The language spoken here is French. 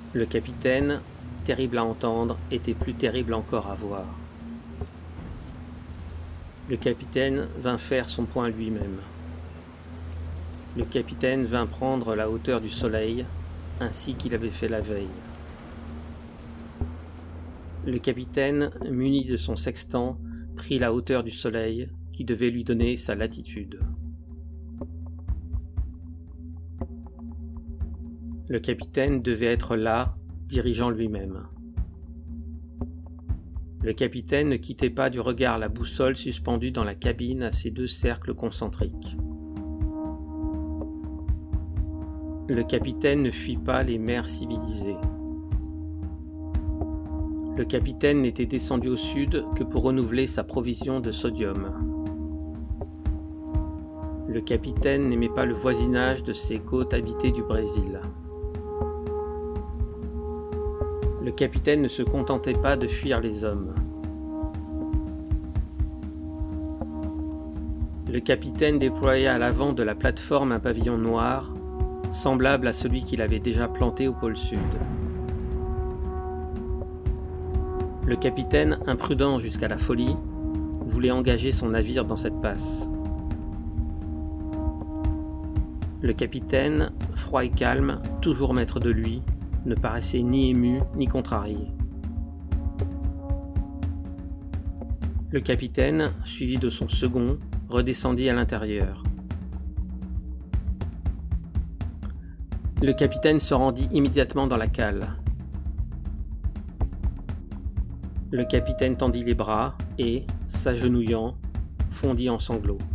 Le capitaine, terrible à entendre, était plus terrible encore à voir. Le capitaine vint faire son point lui-même. Le capitaine vint prendre la hauteur du soleil, ainsi qu'il avait fait la veille. Le capitaine, muni de son sextant, prit la hauteur du soleil, qui devait lui donner sa latitude. Le capitaine devait être là, dirigeant lui-même. Le capitaine ne quittait pas du regard la boussole suspendue dans la cabine à ses deux cercles concentriques. Le capitaine ne fuit pas les mers civilisées. Le capitaine n'était descendu au sud que pour renouveler sa provision de sodium. Le capitaine n'aimait pas le voisinage de ces côtes habitées du Brésil. Le capitaine ne se contentait pas de fuir les hommes. Le capitaine déploya à l'avant de la plateforme un pavillon noir, semblable à celui qu'il avait déjà planté au pôle sud. Le capitaine, imprudent jusqu'à la folie, voulait engager son navire dans cette passe. Le capitaine, froid et calme, toujours maître de lui, ne paraissait ni ému ni contrarié. Le capitaine, suivi de son second, redescendit à l'intérieur. Le capitaine se rendit immédiatement dans la cale. Le capitaine tendit les bras et, s'agenouillant, fondit en sanglots.